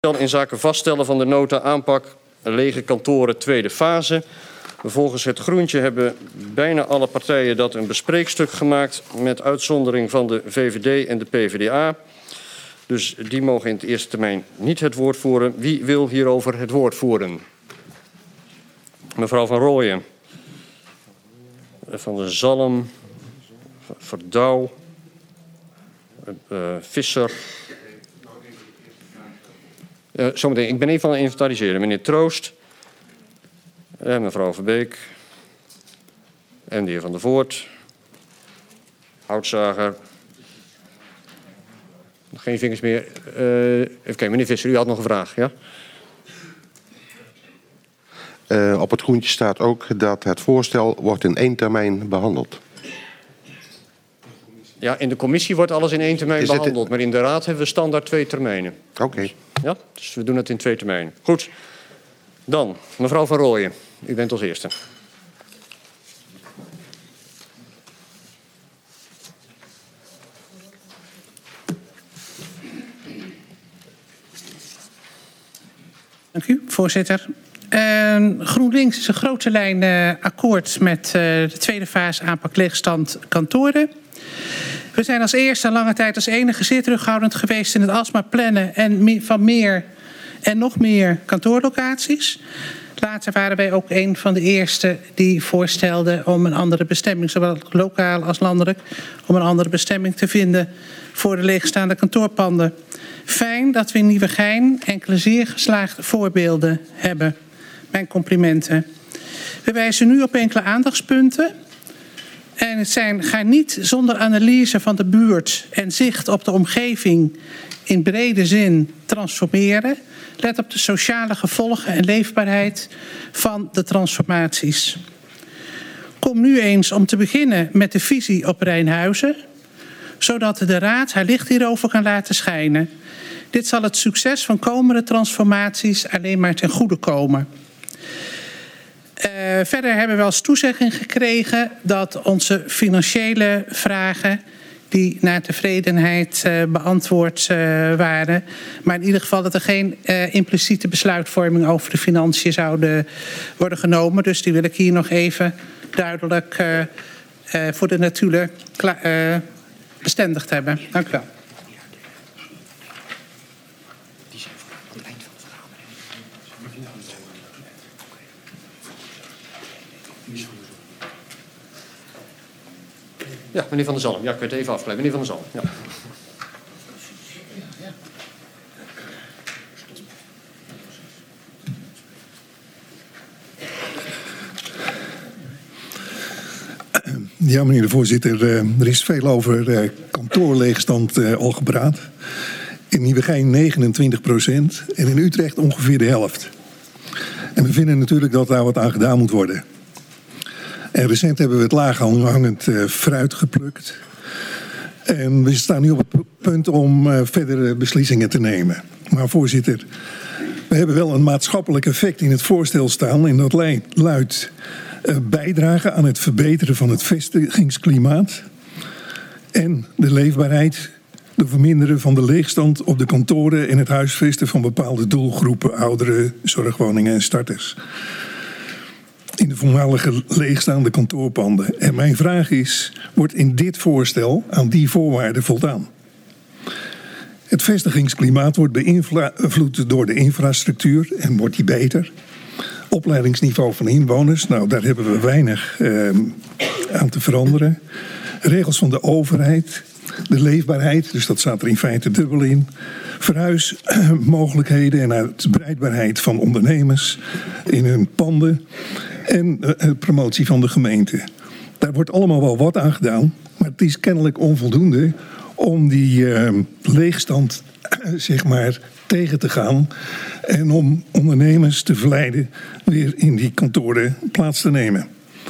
in zaken vaststellen van de nota aanpak lege kantoren tweede fase. Volgens het groentje hebben bijna alle partijen dat een bespreekstuk gemaakt met uitzondering van de VVD en de PvdA. Dus die mogen in de eerste termijn niet het woord voeren. Wie wil hierover het woord voeren? Mevrouw Van Rooyen. Van der Zalm. Verdouw. Visser. Zometeen, ik ben even aan het inventariseren. Meneer Troost. Mevrouw Verbeek. En de heer Van der Voort. Houtzager. Nog geen vingers meer. Even kijken, meneer Visser, u had nog een vraag, ja? Op het groentje staat ook dat het voorstel wordt in 1 termijn behandeld. Ja, in de commissie wordt alles in 1 termijn behandeld. Maar in de raad hebben we standaard 2 termijnen. Oké. Ja, dus we doen het in 2 termijnen. Goed. Dan, mevrouw Van Rooyen. U bent als eerste. Dank u, voorzitter. GroenLinks is een grote lijn akkoord met de tweede fase aanpak leegstand kantoren. We zijn als eerste lange tijd als enige zeer terughoudend geweest in het alsmaar plannen en van meer en nog meer kantoorlocaties. Later waren wij ook een van de eerste die voorstelden om een andere bestemming, zowel lokaal als landelijk, om een andere bestemming te vinden voor de leegstaande kantoorpanden. Fijn dat we in Nieuwegein enkele zeer geslaagde voorbeelden hebben. Mijn complimenten. We wijzen nu op enkele aandachtspunten. En het ga niet zonder analyse van de buurt en zicht op de omgeving in brede zin transformeren. Let op de sociale gevolgen en leefbaarheid van de transformaties. Kom nu eens om te beginnen met de visie op Rijnhuizen, zodat de Raad haar licht hierover kan laten schijnen. Dit zal het succes van komende transformaties alleen maar ten goede komen. Verder hebben we als toezegging gekregen dat onze financiële vragen, die naar tevredenheid beantwoord waren, maar in ieder geval dat er geen impliciete besluitvorming over de financiën zouden worden genomen. Dus die wil ik hier nog even duidelijk voor de natuur bestendigd hebben. Dank u wel. Ja, meneer Van der Zalm. Ja, ik werd even afgeleid. Meneer Van der Zalm. Ja. Ja, meneer de voorzitter. Er is veel over kantoorleegstand al gepraat. In Nieuwegein 29% en in Utrecht ongeveer de helft. En we vinden natuurlijk dat daar wat aan gedaan moet worden. En recent hebben we het laaghangend fruit geplukt. En we staan nu op het punt om verdere beslissingen te nemen. Maar voorzitter, we hebben wel een maatschappelijk effect in het voorstel staan. En dat luidt bijdragen aan het verbeteren van het vestigingsklimaat. En de leefbaarheid door verminderen van de leegstand op de kantoren en het huisvesten van bepaalde doelgroepen, ouderen, zorgwoningen en starters. In de voormalige leegstaande kantoorpanden. En mijn vraag is, wordt in dit voorstel aan die voorwaarden voldaan? Het vestigingsklimaat wordt beïnvloed door de infrastructuur en wordt die beter. Opleidingsniveau van inwoners, nou daar hebben we weinig aan te veranderen. Regels van de overheid, de leefbaarheid, dus dat staat er in feite dubbel in. Verhuismogelijkheden en uitbreidbaarheid van ondernemers in hun panden. En promotie van de gemeente. Daar wordt allemaal wel wat aan gedaan. Maar het is kennelijk onvoldoende om die leegstand zeg maar tegen te gaan. En om ondernemers te verleiden weer in die kantoren plaats te nemen.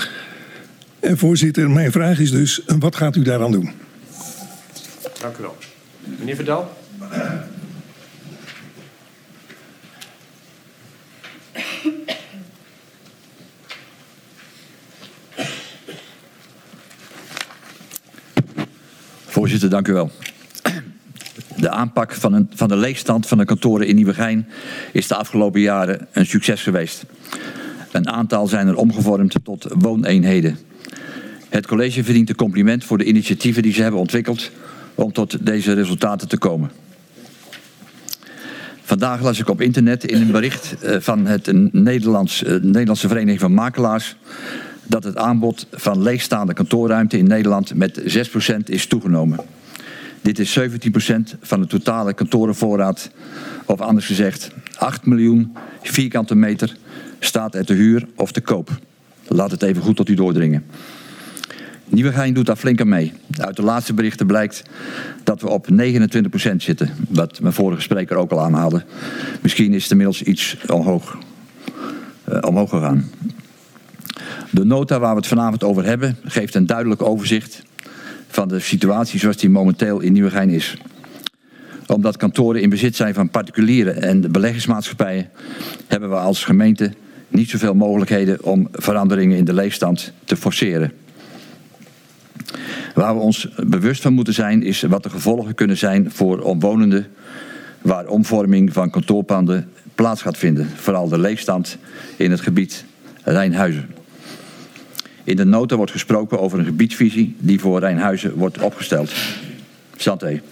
En voorzitter, mijn vraag is dus, wat gaat u daaraan doen? Dank u wel. Meneer Verdouw. Voorzitter, dank u wel. De aanpak van de leegstand van de kantoren in Nieuwegein is de afgelopen jaren een succes geweest. Een aantal zijn er omgevormd tot wooneenheden. Het college verdient een compliment voor de initiatieven die ze hebben ontwikkeld om tot deze resultaten te komen. Vandaag las ik op internet in een bericht van het Nederlandse Vereniging van Makelaars dat het aanbod van leegstaande kantoorruimte in Nederland met 6% is toegenomen. Dit is 17% van de totale kantorenvoorraad, of anders gezegd 8 miljoen vierkante meter staat er te huur of te koop. Laat het even goed tot u doordringen. Nieuwegein doet daar flink aan mee. Uit de laatste berichten blijkt dat we op 29% zitten. Wat mijn vorige spreker ook al aanhaalde. Misschien is het inmiddels iets omhoog gegaan. De nota waar we het vanavond over hebben geeft een duidelijk overzicht van de situatie zoals die momenteel in Nieuwegein is. Omdat kantoren in bezit zijn van particulieren en beleggingsmaatschappijen hebben we als gemeente niet zoveel mogelijkheden om veranderingen in de leegstand te forceren. Waar we ons bewust van moeten zijn is wat de gevolgen kunnen zijn voor omwonenden waar omvorming van kantoorpanden plaats gaat vinden. Vooral de leegstand in het gebied Rijnhuizen. In de nota wordt gesproken over een gebiedsvisie die voor Rijnhuizen wordt opgesteld. Santé.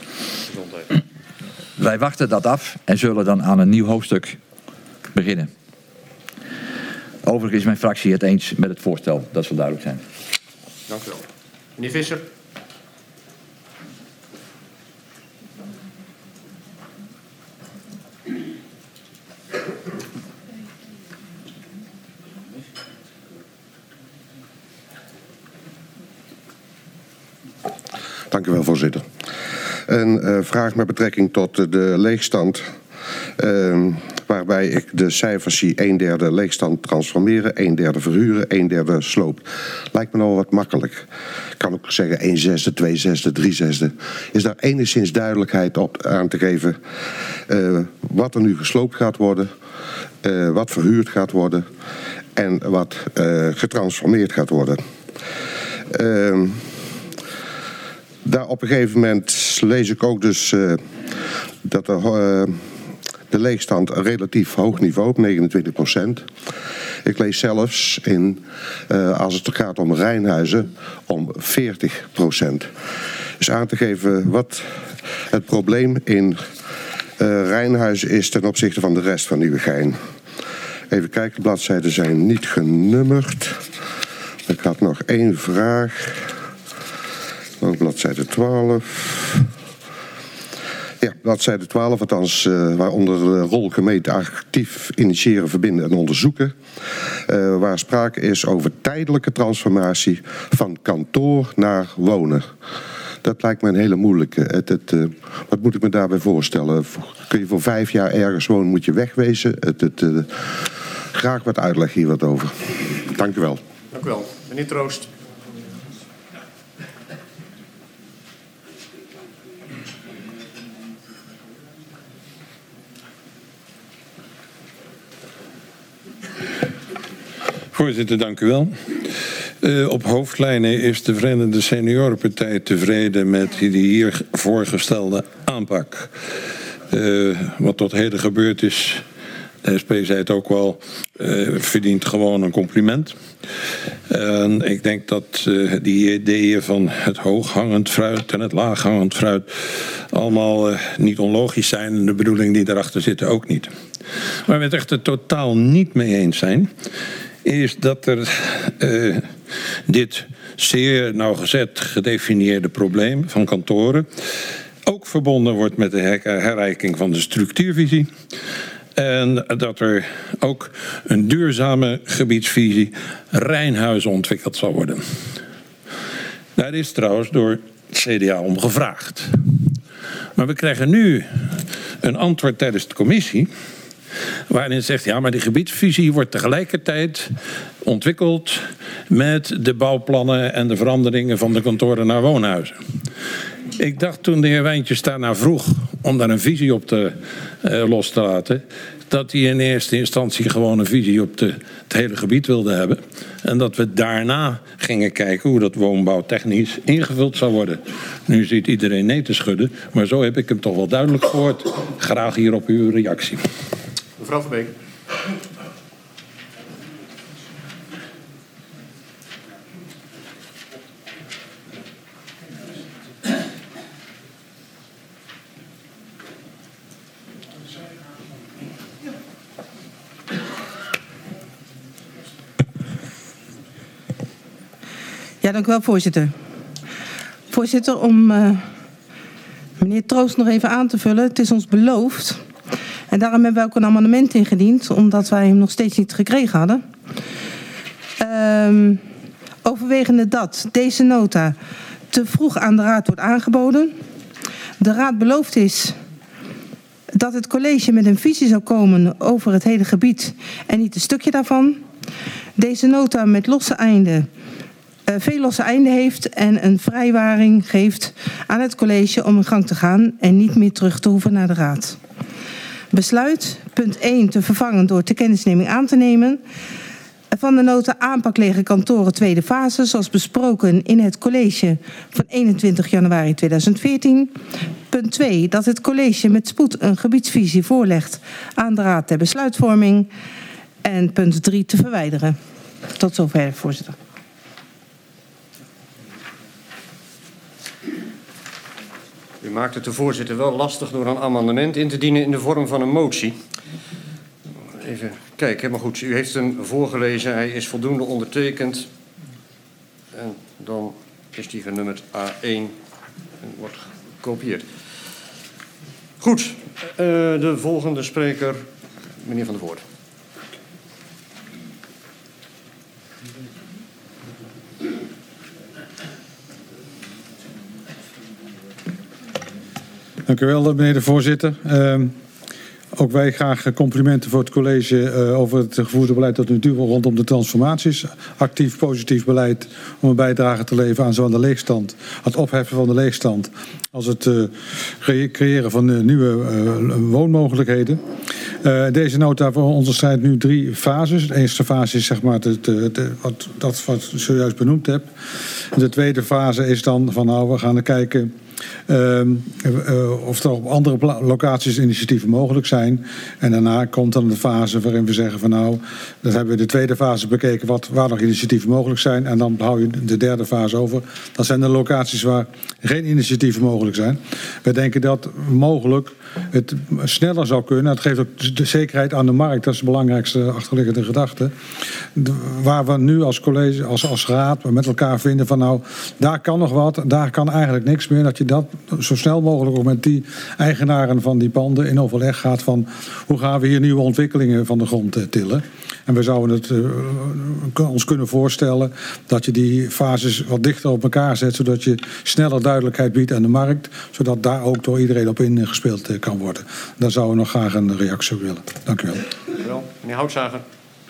Wij wachten dat af en zullen dan aan een nieuw hoofdstuk beginnen. Overigens is mijn fractie het eens met het voorstel, dat zal duidelijk zijn. Dank u wel. Meneer Visser. Dank u wel, voorzitter. Een vraag met betrekking tot de leegstand. Waarbij ik de cijfers zie: 1/3 leegstand transformeren, 1/3 verhuren, 1/3 sloop. Lijkt me nou wat makkelijk. Ik kan ook zeggen 1/6, 2/6, 3/6. Is daar enigszins duidelijkheid op aan te geven wat er nu gesloopt gaat worden, wat verhuurd gaat worden en wat getransformeerd gaat worden? Daar op een gegeven moment lees ik ook dus dat de leegstand een relatief hoog niveau op 29%. Ik lees zelfs als het gaat om Rijnhuizen, om 40%. Dus aan te geven wat het probleem in Rijnhuizen is ten opzichte van de rest van Nieuwegein. Even kijken, de bladzijden zijn niet genummerd. Ik had nog één vraag. Ook bladzijde 12. Ja, bladzijde 12, althans, waaronder de rol gemeente actief initiëren, verbinden en onderzoeken. Waar sprake is over tijdelijke transformatie van kantoor naar wonen. Dat lijkt me een hele moeilijke. Wat moet ik me daarbij voorstellen? Kun je voor 5 jaar ergens wonen, moet je wegwezen? Graag wat uitleg hier wat over. Dank u wel. Dank u wel. Meneer Troost. Voorzitter, dank u wel. Op hoofdlijnen is de Verenigde Seniorenpartij tevreden met de hier voorgestelde aanpak. Wat tot heden gebeurd is, de SP zei het ook wel, verdient gewoon een compliment. En ik denk dat die ideeën van het hooghangend fruit en het laaghangend fruit allemaal niet onlogisch zijn en de bedoeling die daarachter zit ook niet. Waar we het echt totaal niet mee eens zijn, is dat er dit zeer nauwgezet gedefinieerde probleem van kantoren ook verbonden wordt met de herrijking van de structuurvisie. En dat er ook een duurzame gebiedsvisie Rijnhuizen ontwikkeld zal worden. Daar is trouwens door het CDA om gevraagd. Maar we krijgen nu een antwoord tijdens de commissie, waarin het zegt, ja, maar die gebiedsvisie wordt tegelijkertijd ontwikkeld met de bouwplannen en de veranderingen van de kantoren naar woonhuizen. Ik dacht toen de heer Wijntjes daarna vroeg om daar een visie op te los te laten, dat die in eerste instantie gewoon een visie op het hele gebied wilde hebben. En dat we daarna gingen kijken hoe dat woonbouwtechnisch ingevuld zou worden. Nu ziet iedereen nee te schudden, maar zo heb ik hem toch wel duidelijk gehoord. Graag hierop uw reactie. Mevrouw Verbeek. Ja, dank u wel, voorzitter. Voorzitter, om meneer Troost nog even aan te vullen. Het is ons beloofd. En daarom hebben wij ook een amendement ingediend, omdat wij hem nog steeds niet gekregen hadden. Overwegende dat deze nota te vroeg aan de Raad wordt aangeboden. De Raad beloofd is dat het college met een visie zou komen over het hele gebied en niet een stukje daarvan. Deze nota met losse einden, veel losse einden heeft en een vrijwaring geeft aan het college om in gang te gaan en niet meer terug te hoeven naar de Raad. Besluit, punt 1, te vervangen door ter kennisneming aan te nemen van de nota aanpak lege kantoren tweede fase, zoals besproken in het college van 21 januari 2014. Punt 2, dat het college met spoed een gebiedsvisie voorlegt aan de Raad ter besluitvorming. En punt 3, te verwijderen. Tot zover, voorzitter. U maakt het de voorzitter wel lastig door een amendement in te dienen in de vorm van een motie. Even kijken, maar goed, u heeft hem voorgelezen, hij is voldoende ondertekend. En dan is die genummerd A1 en wordt gekopieerd. Goed, de volgende spreker, meneer Van der Voort. Dank u wel, meneer de voorzitter. Ook wij graag complimenten voor het college over het gevoerde beleid tot nu toe rondom de transformaties. Actief, positief beleid om een bijdrage te leveren aan zowel de leegstand, het opheffen van de leegstand, als het creëren van nieuwe woonmogelijkheden. Deze nota onderscheidt nu 3 fases. De eerste fase is zeg maar wat ik zojuist benoemd heb. De tweede fase is dan van nou, we gaan er kijken of er op andere locaties initiatieven mogelijk zijn. En daarna komt dan de fase waarin we zeggen van nou, dat hebben we de tweede fase bekeken waar nog initiatieven mogelijk zijn. En dan hou je de derde fase over. Dat zijn de locaties waar geen initiatieven mogelijk zijn. Wij denken dat mogelijk het sneller zou kunnen. Het geeft ook de zekerheid aan de markt. Dat is de belangrijkste achterliggende gedachte. Waar we nu als college, als raad met elkaar vinden van nou, daar kan nog wat, daar kan eigenlijk niks meer. Dat je dat zo snel mogelijk ook met die eigenaren van die panden in overleg gaat van hoe gaan we hier nieuwe ontwikkelingen van de grond tillen. En we zouden het ons kunnen voorstellen dat je die fases wat dichter op elkaar zet, zodat je sneller duidelijkheid biedt aan de markt, zodat daar ook door iedereen op ingespeeld kan worden. Daar zouden we nog graag een reactie op willen. Dank u wel. Dank u wel. Meneer Houtzager.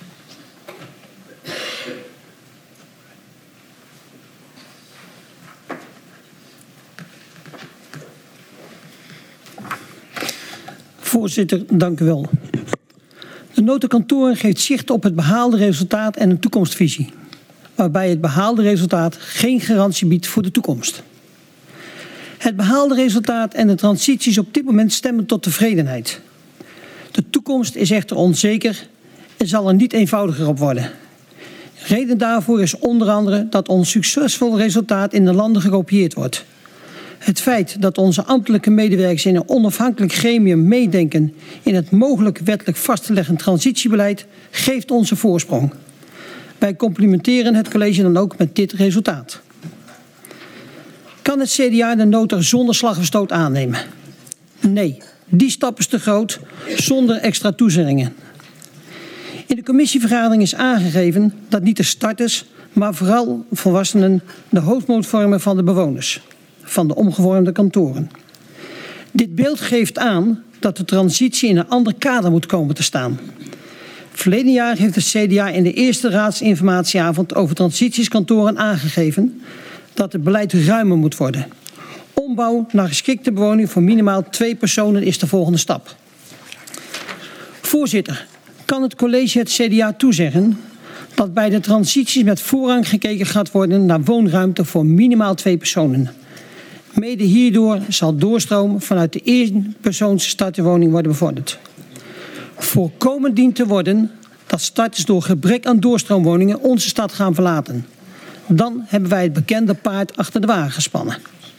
Voorzitter, dank u wel. De nota kantoren geeft zicht op het behaalde resultaat en een toekomstvisie, waarbij het behaalde resultaat geen garantie biedt voor de toekomst. Het behaalde resultaat en de transities op dit moment stemmen tot tevredenheid. De toekomst is echter onzeker en zal er niet eenvoudiger op worden. Reden daarvoor is onder andere dat ons succesvol resultaat in de landen gekopieerd wordt. Het feit dat onze ambtelijke medewerkers in een onafhankelijk gremium meedenken in het mogelijk wettelijk vast te leggen transitiebeleid geeft onze voorsprong. Wij complimenteren het college dan ook met dit resultaat. Kan het CDA de nota zonder slag of stoot aannemen? Nee, die stap is te groot, zonder extra toezeggingen. In de commissievergadering is aangegeven dat niet de starters, maar vooral volwassenen de hoofdmoot vormen van de bewoners van de omgevormde kantoren. Dit beeld geeft aan dat de transitie in een ander kader moet komen te staan. Verleden jaar heeft het CDA in de eerste raadsinformatieavond over transitieskantoren aangegeven dat het beleid ruimer moet worden. Ombouw naar geschikte bewoning voor minimaal 2 personen is de volgende stap. Voorzitter, kan het college het CDA toezeggen dat bij de transities met voorrang gekeken gaat worden naar woonruimte voor minimaal 2 personen. Mede hierdoor zal doorstroom vanuit de eenpersoons starterwoning worden bevorderd. Voorkomen dient te worden dat starters door gebrek aan doorstroomwoningen onze stad gaan verlaten. Dan hebben wij het bekende paard achter de wagen gespannen.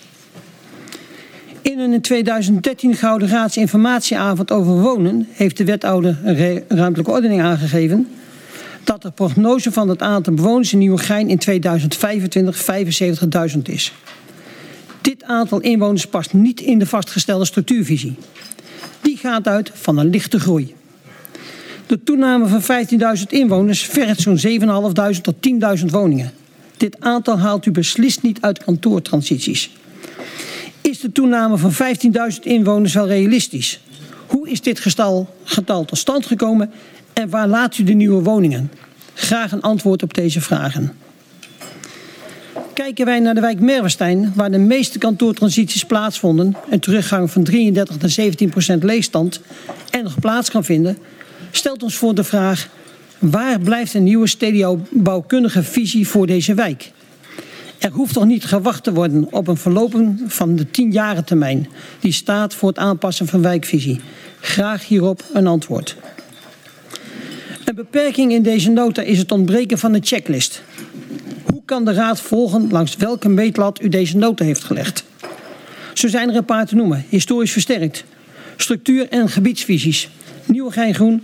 In een in 2013 gehouden raadsinformatieavond over wonen heeft de wethouder ruimtelijke ordening aangegeven dat de prognose van het aantal bewoners in Nieuwegein in 2025 75.000 is. Dit aantal inwoners past niet in de vastgestelde structuurvisie. Die gaat uit van een lichte groei. De toename van 15.000 inwoners vergt zo'n 7.500 tot 10.000 woningen. Dit aantal haalt u beslist niet uit kantoortransities. Is de toename van 15.000 inwoners wel realistisch? Hoe is dit getal tot stand gekomen en waar laat u de nieuwe woningen? Graag een antwoord op deze vragen. Kijken wij naar de wijk Merwestein, waar de meeste kantoortransities plaatsvonden, een teruggang van 33 naar 17% leegstand en nog plaats kan vinden, stelt ons voor de vraag: waar blijft een nieuwe stedenbouwkundige visie voor deze wijk? Er hoeft toch niet gewacht te worden op een verlopen van de 10-jarige termijn die staat voor het aanpassen van wijkvisie. Graag hierop een antwoord. Een beperking in deze nota is het ontbreken van een checklist. Hoe kan de Raad volgen langs welke meetlat u deze nota heeft gelegd? Zo zijn er een paar te noemen. Historisch versterkt, structuur- en gebiedsvisies, Nieuwegein groen,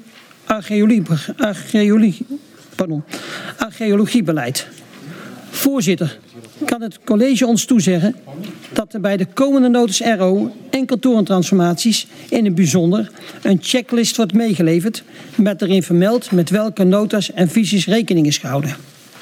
archeologiebeleid. Voorzitter, kan het college ons toezeggen dat er bij de komende notas RO en kantorentransformaties in het bijzonder een checklist wordt meegeleverd met erin vermeld met welke notas en visies rekening is gehouden.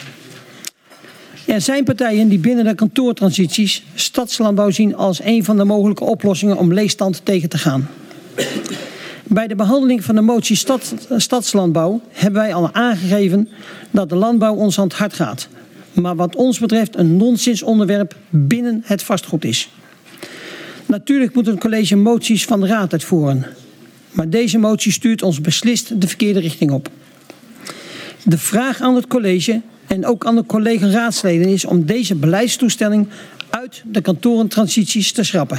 Er zijn partijen die binnen de kantoortransities stadslandbouw zien als een van de mogelijke oplossingen om leegstand tegen te gaan. Bij de behandeling van de motie stadslandbouw hebben wij al aangegeven dat de landbouw ons aan het hart gaat. Maar wat ons betreft een nonsensonderwerp binnen het vastgoed is. Natuurlijk moet het college moties van de Raad uitvoeren. Maar deze motie stuurt ons beslist de verkeerde richting op. De vraag aan het college en ook aan de collega-raadsleden is om deze beleidstoestelling uit de kantorentransities te schrappen.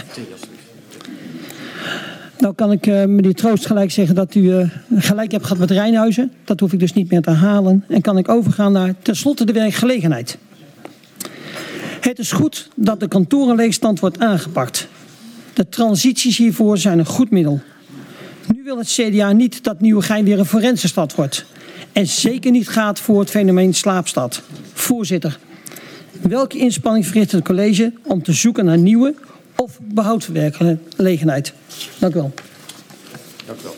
Nou kan ik meneer Troost gelijk zeggen dat u gelijk hebt gehad met Rijnhuizen. Dat hoef ik dus niet meer te herhalen. En kan ik overgaan naar tenslotte de werkgelegenheid. Het is goed dat de kantorenleegstand wordt aangepakt. De transities hiervoor zijn een goed middel. Nu wil het CDA niet dat Nieuwegein weer een forensenstad wordt. En zeker niet gaat voor het fenomeen slaapstad. Voorzitter, welke inspanning verricht het college om te zoeken naar nieuwe of behoud werkgelegenheid? Dank u wel. Dank u wel.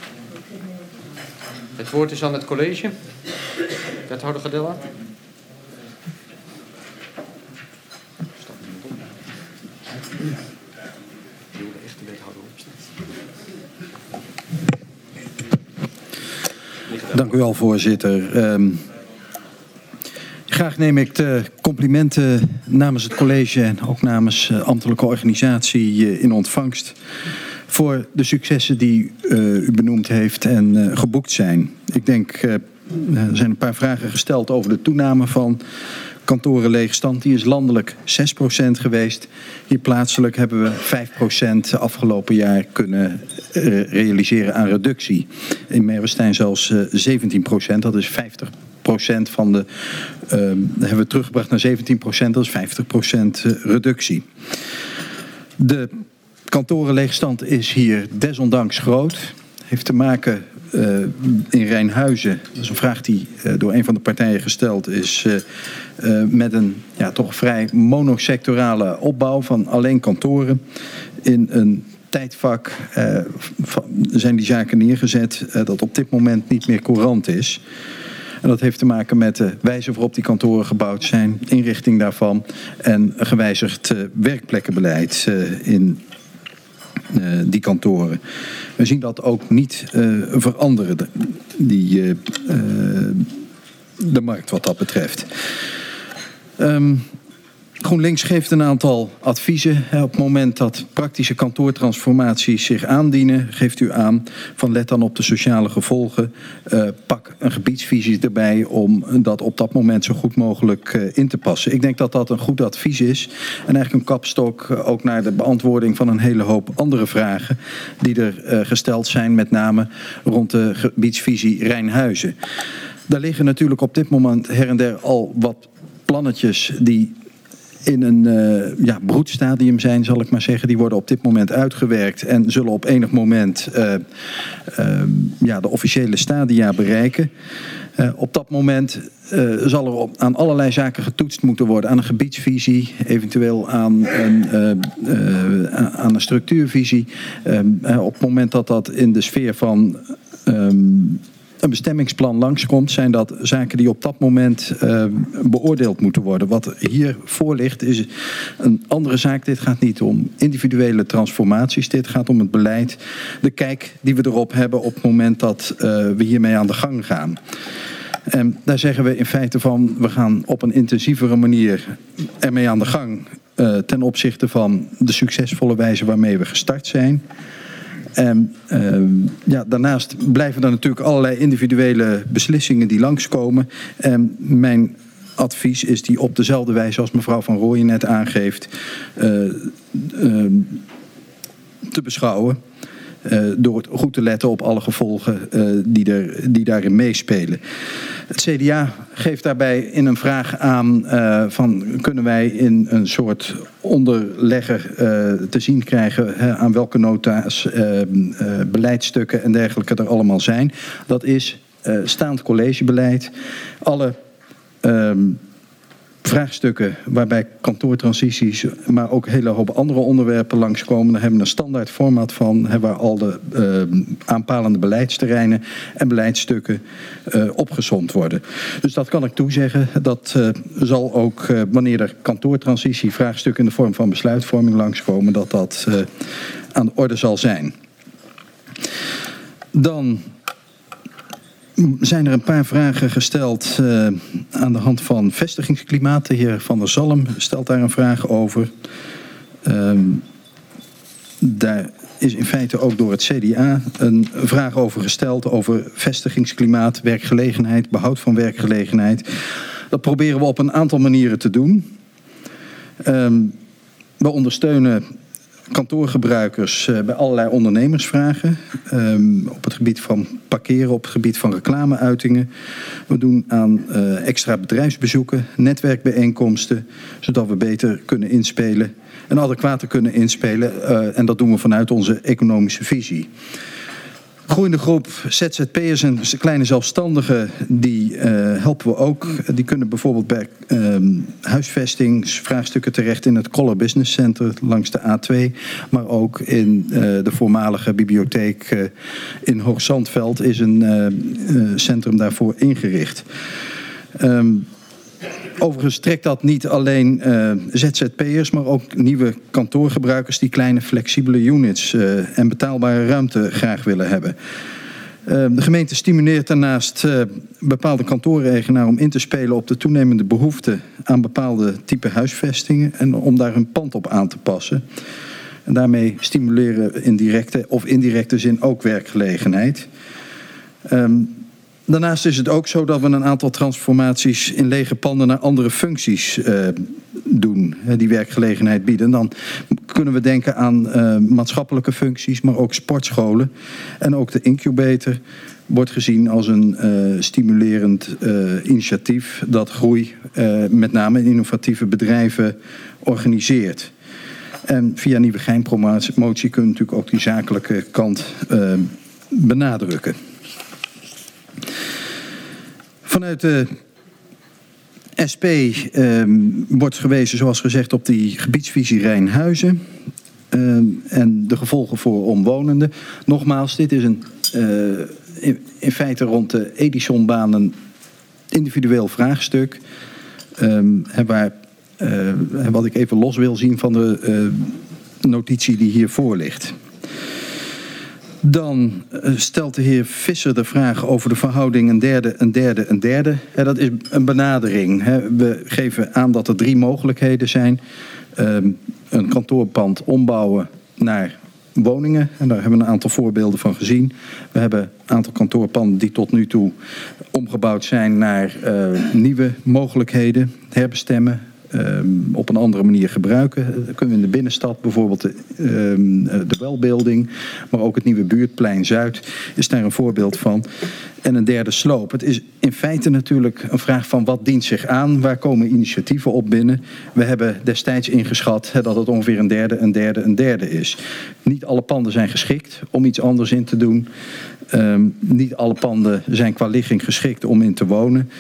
Het woord is aan het college. Wethouder Gadella. Dank u wel, voorzitter. Graag neem ik de complimenten namens het college en ook namens de ambtelijke organisatie in ontvangst voor de successen die u benoemd heeft en geboekt zijn. Ik denk, er zijn een paar vragen gesteld over de toename van kantorenleegstand. Die is landelijk 6% geweest. Hier plaatselijk hebben we 5% afgelopen jaar kunnen realiseren aan reductie. In Merwestein zelfs 17%. Dat is 50% van de... hebben we teruggebracht naar 17%. Dat is 50% reductie. De kantorenleegstand is hier desondanks groot. Heeft te maken in Rijnhuizen, dat is een vraag die door een van de partijen gesteld is, met een toch vrij monosectorale opbouw van alleen kantoren. In een tijdvak zijn die zaken neergezet dat op dit moment niet meer courant is. En dat heeft te maken met de wijze waarop die kantoren gebouwd zijn, inrichting daarvan en gewijzigd werkplekkenbeleid in die kantoren. We zien dat ook niet veranderen, de markt wat dat betreft. GroenLinks geeft een aantal adviezen. Op het moment dat praktische kantoortransformaties zich aandienen, geeft u aan van let dan op de sociale gevolgen. Pak een gebiedsvisie erbij om dat op dat moment zo goed mogelijk in te passen. Ik denk dat dat een goed advies is. En eigenlijk een kapstok ook naar de beantwoording van een hele hoop andere vragen die er gesteld zijn, met name rond de gebiedsvisie Rijnhuizen. Daar liggen natuurlijk op dit moment her en der al wat plannetjes die in een broedstadium zijn, zal ik maar zeggen. Die worden op dit moment uitgewerkt en zullen op enig moment de officiële stadia bereiken. Op dat moment zal er aan allerlei zaken getoetst moeten worden. Aan een gebiedsvisie, eventueel aan een structuurvisie. Op het moment dat dat in de sfeer van een bestemmingsplan langskomt, zijn dat zaken die op dat moment beoordeeld moeten worden. Wat hier voor ligt is een andere zaak. Dit gaat niet om individuele transformaties. Dit gaat om het beleid, de kijk die we erop hebben op het moment dat we hiermee aan de gang gaan. En daar zeggen we in feite van, we gaan op een intensievere manier ermee aan de gang ten opzichte van de succesvolle wijze waarmee we gestart zijn. En daarnaast blijven er natuurlijk allerlei individuele beslissingen die langskomen. En mijn advies is die op dezelfde wijze als mevrouw Van Rooyen net aangeeft te beschouwen. Door goed te letten op alle gevolgen die daarin meespelen. Het CDA geeft daarbij in een vraag aan van kunnen wij in een soort onderlegger te zien krijgen aan welke nota's, beleidsstukken en dergelijke er allemaal zijn. Dat is staand collegebeleid. Alle vraagstukken waarbij kantoortransities, maar ook een hele hoop andere onderwerpen langskomen. Daar hebben we een standaard format van, waar al de aanpalende beleidsterreinen en beleidsstukken opgesomd worden. Dus dat kan ik toezeggen. Dat zal ook, wanneer er kantoortransitie vraagstukken in de vorm van besluitvorming langskomen, dat aan de orde zal zijn. Dan zijn er een paar vragen gesteld aan de hand van vestigingsklimaat. De heer Van der Zalm stelt daar een vraag over. Daar is in feite ook door het CDA een vraag over gesteld over vestigingsklimaat, werkgelegenheid, behoud van werkgelegenheid. Dat proberen we op een aantal manieren te doen. We ondersteunen kantoorgebruikers bij allerlei ondernemersvragen. Op het gebied van parkeren, op het gebied van reclameuitingen. We doen aan extra bedrijfsbezoeken, netwerkbijeenkomsten, zodat we beter kunnen inspelen en adequater kunnen inspelen. En dat doen we vanuit onze economische visie. Groeiende groep ZZP'ers en kleine zelfstandigen, die helpen we ook. Die kunnen bijvoorbeeld bij huisvestingsvraagstukken terecht in het Coller Business Center langs de A2. Maar ook in de voormalige bibliotheek in Hoogzandveld is een centrum daarvoor ingericht. Overigens trekt dat niet alleen ZZP'ers, maar ook nieuwe kantoorgebruikers die kleine flexibele units en betaalbare ruimte graag willen hebben. De gemeente stimuleert daarnaast bepaalde kantoorreigenaren om in te spelen op de toenemende behoefte aan bepaalde type huisvestingen en om daar hun pand op aan te passen. En daarmee stimuleren we in directe of indirecte zin ook werkgelegenheid. Daarnaast is het ook zo dat we een aantal transformaties in lege panden naar andere functies doen, die werkgelegenheid bieden. Dan kunnen we denken aan maatschappelijke functies, maar ook sportscholen. En ook de incubator wordt gezien als een stimulerend initiatief dat groei, met name in innovatieve bedrijven, organiseert. En via Nieuwegein-promotie kunnen we natuurlijk ook die zakelijke kant benadrukken. Vanuit de SP wordt gewezen, zoals gezegd, op die gebiedsvisie Rijnhuizen en de gevolgen voor omwonenden. Nogmaals, dit is een in feite rond de Edisonbaan een individueel vraagstuk. Wat ik even los wil zien van de notitie die hiervoor ligt. Dan stelt de heer Visser de vraag over de verhouding een derde. Dat is een benadering. We geven aan dat er 3 mogelijkheden zijn. Een kantoorpand ombouwen naar woningen. En daar hebben we een aantal voorbeelden van gezien. We hebben een aantal kantoorpanden die tot nu toe omgebouwd zijn naar nieuwe mogelijkheden. Herbestemmen. Op een andere manier gebruiken. Dat kunnen we in de binnenstad, bijvoorbeeld de welbeelding, maar ook het nieuwe buurtplein Zuid is daar een voorbeeld van. En een derde sloop. Het is in feite natuurlijk een vraag van wat dient zich aan, waar komen initiatieven op binnen. We hebben destijds ingeschat dat het ongeveer een derde is. Niet alle panden zijn geschikt om iets anders in te doen. Niet alle panden zijn qua ligging geschikt om in te wonen.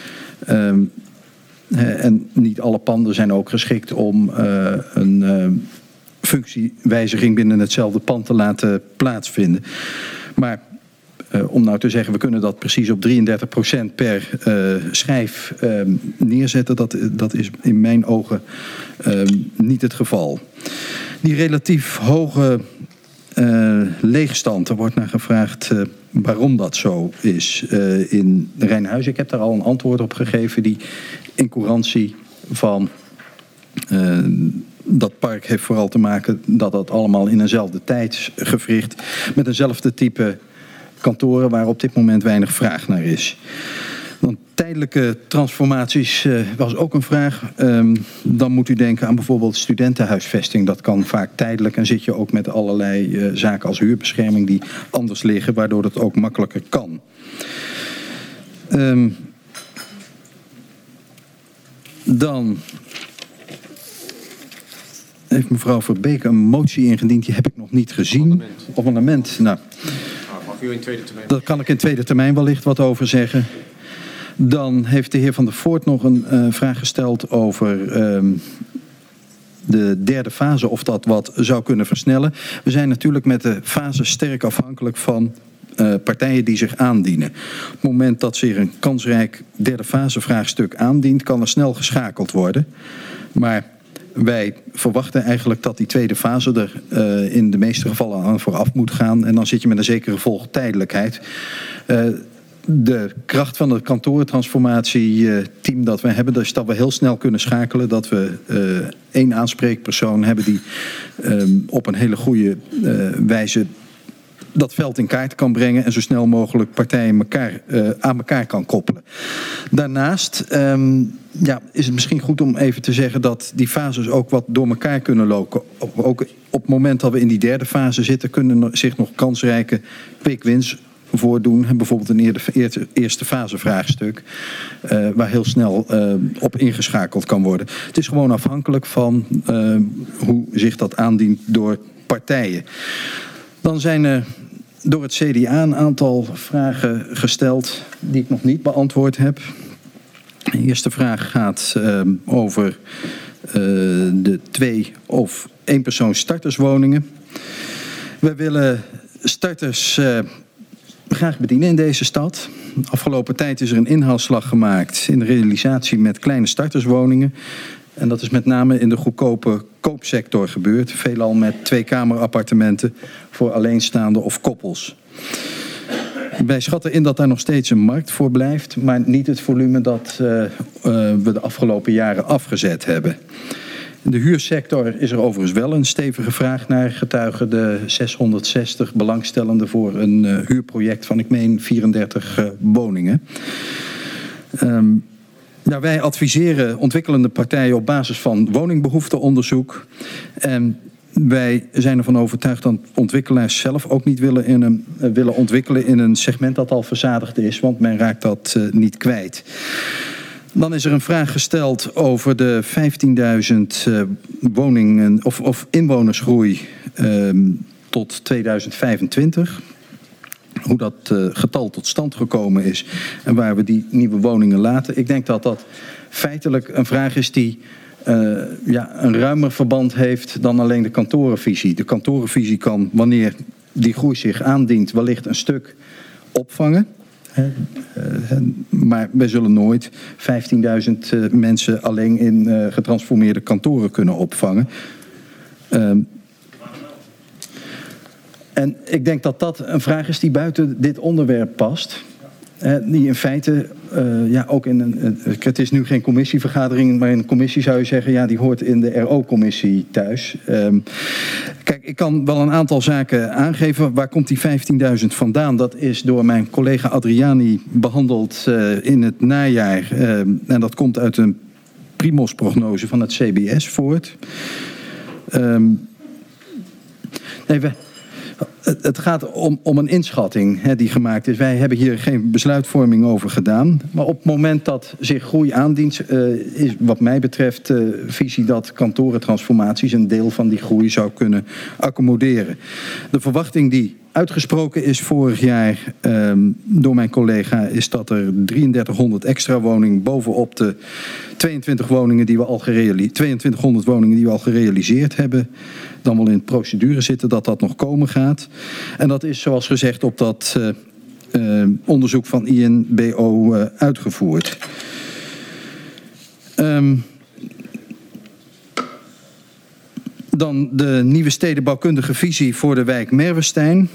En niet alle panden zijn ook geschikt om een functiewijziging binnen hetzelfde pand te laten plaatsvinden. Maar om nou te zeggen, we kunnen dat precies op 33% per schijf neerzetten, dat is in mijn ogen niet het geval. Die relatief hoge leegstand, er wordt naar gevraagd waarom dat zo is in Rijnhuizen. Ik heb daar al een antwoord op gegeven. Die incourantie van dat park heeft vooral te maken dat dat allemaal in eenzelfde tijdsgewricht met eenzelfde type kantoren waar op dit moment weinig vraag naar is. Dan tijdelijke transformaties was ook een vraag. Dan moet u denken aan bijvoorbeeld studentenhuisvesting. Dat kan vaak tijdelijk en zit je ook met allerlei zaken als huurbescherming die anders liggen, waardoor dat ook makkelijker kan. Dan heeft mevrouw Verbeek een motie ingediend. Die heb ik nog niet gezien. Of een amendement. Nou, mag u in tweede termijn? Daar kan ik in tweede termijn wellicht wat over zeggen. Dan heeft de heer Van der Voort nog een vraag gesteld over de derde fase, of dat wat zou kunnen versnellen. We zijn natuurlijk met de fase sterk afhankelijk van partijen die zich aandienen. Op het moment dat zich een kansrijk derde fase vraagstuk aandient, kan er snel geschakeld worden. Maar wij verwachten eigenlijk dat die tweede fase er in de meeste gevallen aan vooraf moet gaan. En dan zit je met een zekere volgtijdelijkheid. De kracht van het kantoortransformatieteam dat we hebben, is dat we heel snel kunnen schakelen. Dat we 1 aanspreekpersoon hebben die op een hele goede wijze dat veld in kaart kan brengen en zo snel mogelijk partijen aan elkaar kan koppelen. Daarnaast is het misschien goed om even te zeggen dat die fases ook wat door elkaar kunnen lopen. Ook op het moment dat we in die derde fase zitten, kunnen zich nog kansrijke quick wins voordoen. Bijvoorbeeld een eerste fase vraagstuk waar heel snel op ingeschakeld kan worden. Het is gewoon afhankelijk van hoe zich dat aandient door partijen. Dan zijn er door het CDA een aantal vragen gesteld die ik nog niet beantwoord heb. De eerste vraag gaat over de 2 of 1 persoon starterswoningen. We willen starters graag bedienen in deze stad. De afgelopen tijd is er een inhaalslag gemaakt in de realisatie met kleine starterswoningen. En dat is met name in de goedkope koopsector gebeurd. Veelal met 2-kamerappartementen voor alleenstaanden of koppels. Wij schatten in dat daar nog steeds een markt voor blijft, maar niet het volume dat we de afgelopen jaren afgezet hebben. In de huursector is er overigens wel een stevige vraag naar, getuige de 660 belangstellenden voor een huurproject van, ik meen, 34 woningen. Wij adviseren ontwikkelende partijen op basis van woningbehoefteonderzoek. En wij zijn ervan overtuigd dat ontwikkelaars zelf ook niet willen ontwikkelen in een segment dat al verzadigd is, want men raakt dat niet kwijt. Dan is er een vraag gesteld over de 15.000 woningen of inwonersgroei tot 2025. Hoe dat getal tot stand gekomen is en waar we die nieuwe woningen laten. Ik denk dat dat feitelijk een vraag is die een ruimer verband heeft dan alleen de kantorenvisie. De kantorenvisie kan, wanneer die groei zich aandient, wellicht een stuk opvangen. Maar wij zullen nooit 15.000 mensen alleen in getransformeerde kantoren kunnen opvangen. En ik denk dat dat een vraag is die buiten dit onderwerp past. Die in feite ook in een... Het is nu geen commissievergadering, maar in een commissie zou je zeggen... ja, die hoort in de RO-commissie thuis. Kijk, ik kan wel een aantal zaken aangeven. Waar komt die 15.000 vandaan? Dat is door mijn collega Adriani behandeld in het najaar. En dat komt uit een Primos-prognose van het CBS voort. Het gaat om een inschatting die gemaakt is. Wij hebben hier geen besluitvorming over gedaan. Maar op het moment dat zich groei aandient... is wat mij betreft de visie dat kantorentransformaties... een deel van die groei zou kunnen accommoderen. De verwachting die uitgesproken is vorig jaar door mijn collega... is dat er 3300 extra woningen bovenop de 2200 woningen die we al gerealiseerd hebben... dan wel in procedure zitten dat dat nog komen gaat. En dat is zoals gezegd op dat onderzoek van INBO uitgevoerd. Dan de nieuwe stedenbouwkundige visie voor de wijk Merwestijn.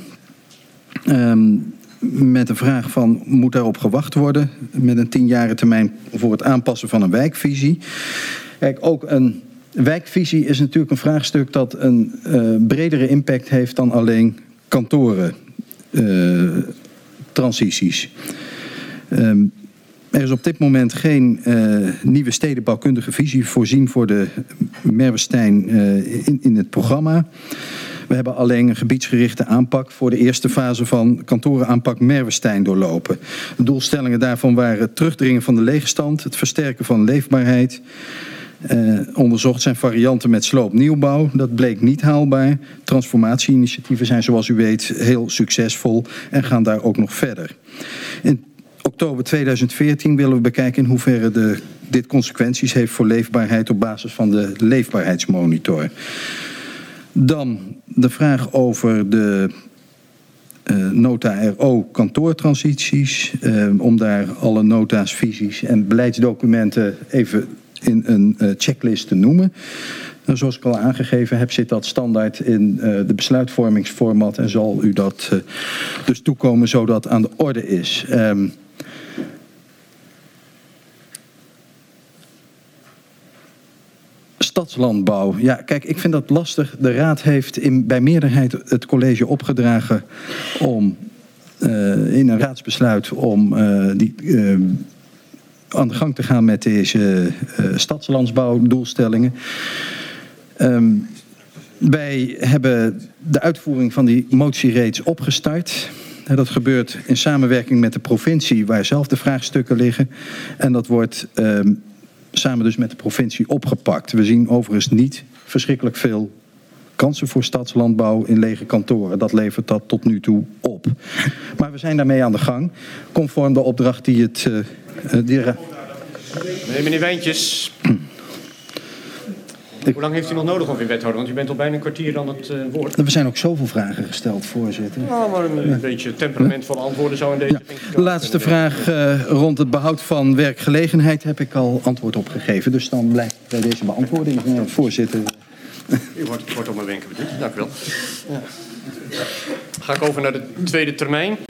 Met een vraag van, moet daarop gewacht worden? Met een 10-jarige termijn voor het aanpassen van een wijkvisie. Kijk, ook een wijkvisie is natuurlijk een vraagstuk dat een bredere impact heeft dan alleen kantorentransities. Er is op dit moment geen nieuwe stedenbouwkundige visie voorzien voor de Merwestijn in het programma. We hebben alleen een gebiedsgerichte aanpak voor de eerste fase van kantorenaanpak Merwestijn doorlopen. De doelstellingen daarvan waren het terugdringen van de leegstand, het versterken van leefbaarheid. Onderzocht zijn varianten met sloopnieuwbouw. Dat bleek niet haalbaar. Transformatie-initiatieven zijn zoals u weet heel succesvol en gaan daar ook nog verder. In oktober 2014 willen we bekijken in hoeverre dit consequenties heeft voor leefbaarheid op basis van de leefbaarheidsmonitor. Dan de vraag over de nota RO kantoortransities. Om daar alle nota's, visies en beleidsdocumenten even in een checklist te noemen. Zoals ik al aangegeven heb, zit dat standaard in de besluitvormingsformat en zal u dat dus toekomen zodat aan de orde is. Stadslandbouw. Ja, kijk, ik vind dat lastig. De Raad heeft bij meerderheid het college opgedragen om in een raadsbesluit om aan de gang te gaan met deze stadslandbouwdoelstellingen. Wij hebben de uitvoering van die motie reeds opgestart. Dat gebeurt in samenwerking met de provincie waar zelf de vraagstukken liggen. En dat wordt samen dus met de provincie opgepakt. We zien overigens niet verschrikkelijk veel kansen voor stadslandbouw in lege kantoren. Dat levert dat tot nu toe op. Maar we zijn daarmee aan de gang. Conform de opdracht die het... Nee, meneer Wijntjes. Hoe lang heeft u nog nodig, of wethouder? Want u bent al bijna een kwartier aan het woord. Er zijn ook zoveel vragen gesteld, voorzitter. Nou, maar een beetje temperamentvolle antwoorden zou in deze... Ja. De laatste vraag rond het behoud van werkgelegenheid heb ik al antwoord op gegeven. Dus dan blijft bij deze beantwoording, voorzitter. U wordt op mijn wenken bediend. Dank u wel. Ja. Ga ik over naar de tweede termijn.